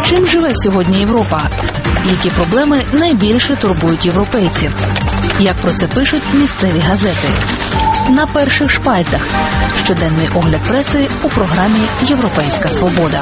Чим живе сьогодні Європа? Які проблеми найбільше турбують європейців? Як про це пишуть місцеві газети? На перших шпальтах. Щоденний огляд преси у програмі «Європейська свобода».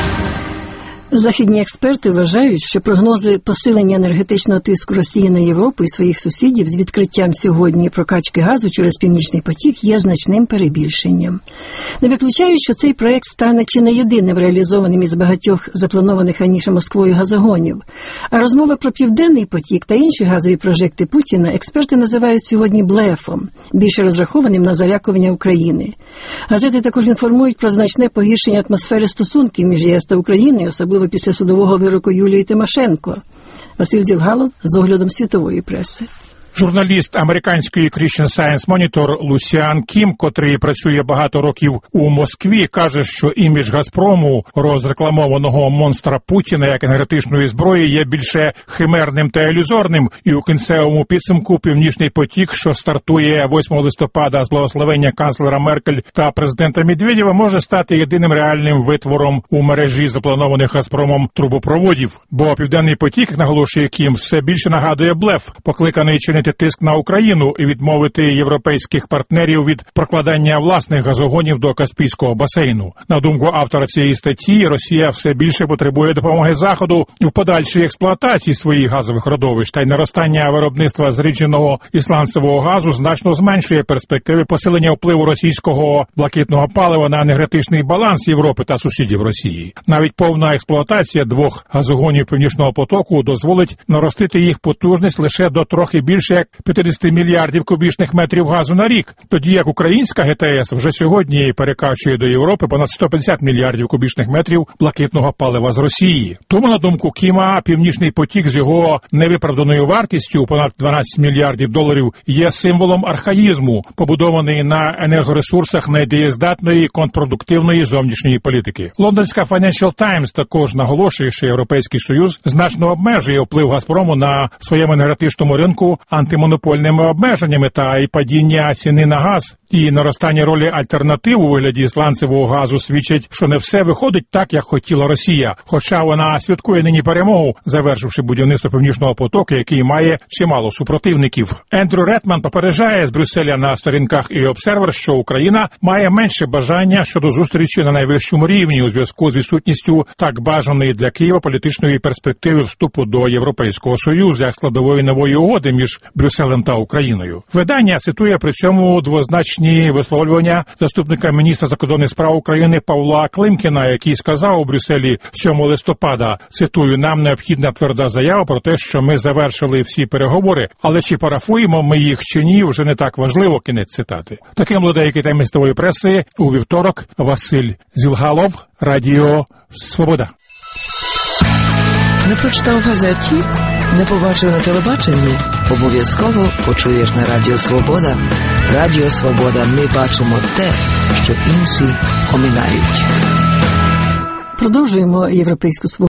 Західні експерти вважають, що прогнози посилення енергетичного тиску Росії на Європу і своїх сусідів з відкриттям сьогодні прокачки газу через Північний потік є значним перебільшенням. Не виключають, що цей проект стане чи не єдиним реалізованим із багатьох запланованих раніше Москвою газогонів. А розмови про Південний потік та інші газові прожекти Путіна експерти називають сьогодні блефом, більше розрахованим на залякування України. Газети також інформують про значне погіршення атмосфери стосунків між ЄС та Україною, особливо після судового вироку Юлії Тимошенко. Василь Зівгалов з оглядом світової преси. Журналіст американської Christian Science Monitor Лусіан Кім, котрий працює багато років у Москві, каже, що імідж Газпрому, розрекламованого монстра Путіна як енергетичної зброї, є більше химерним та ілюзорним, і у кінцевому підсумку Північний потік, що стартує 8 листопада з благословення канцлера Меркель та президента Медведєва, може стати єдиним реальним витвором у мережі запланованих Газпромом трубопроводів. Бо Південний потік, як наголошує Кім, все більше нагадує блеф, покликаний чинити тиск на Україну і відмовити європейських партнерів від прокладання власних газогонів до Каспійського басейну. На думку автора цієї статті, Росія все більше потребує допомоги Заходу в подальшій експлуатації своїх газових родовищ, та й наростання виробництва зрідженого і сланцевого газу значно зменшує перспективи посилення впливу російського блакитного палива на енергетичний баланс Європи та сусідів Росії. Навіть повна експлуатація двох газогонів Північного потоку дозволить наростити їх потужність лише до трохи більше як 50 мільярдів кубічних метрів газу на рік, тоді як українська ГТС вже сьогодні перекачує до Європи понад 150 мільярдів кубічних метрів блакитного палива з Росії. Тому, на думку Кіма, Північний потік з його невиправданою вартістю понад 12 мільярдів доларів є символом архаїзму, побудований на енергоресурсах недієздатної контрпродуктивної зовнішньої політики. Лондонська Financial Times також наголошує, що Європейський Союз значно обмежує вплив Газпрому на своєму енергетичному ринку антимонопольними обмеженнями та і падіння ціни на газ і наростання ролі альтернатив у вигляді сланцевого газу свідчить, що не все виходить так, як хотіла Росія, хоча вона святкує нині перемогу, завершивши будівництво Північного потоку, який має чимало супротивників. Ендрю Ретман попереджає з Брюсселя на сторінках E-Observer, що Україна має менше бажання щодо зустрічі на найвищому рівні у зв'язку з відсутністю так бажаної для Києва політичної перспективи вступу до Європейського Союзу як складової нової угоди між Брюсселем та Україною. Видання цитує при цьому двозначні висловлювання заступника міністра закордонних справ України Павла Климкіна, який сказав у Брюсселі 7 листопада, цитую, «Нам необхідна тверда заява про те, що ми завершили всі переговори, але чи парафуємо ми їх чи ні, вже не так важливо», кінець цитати. Таким був деякий тайм місцевої преси у вівторок. Василь Зілгалов, Радіо Свобода. Не прочитав в газеті? Не побачив на телебаченні? Обов'язково почуєш на Радіо Свобода. Радіо Свобода. Ми бачимо те, що інші оминають. Продовжуємо європейську свободу.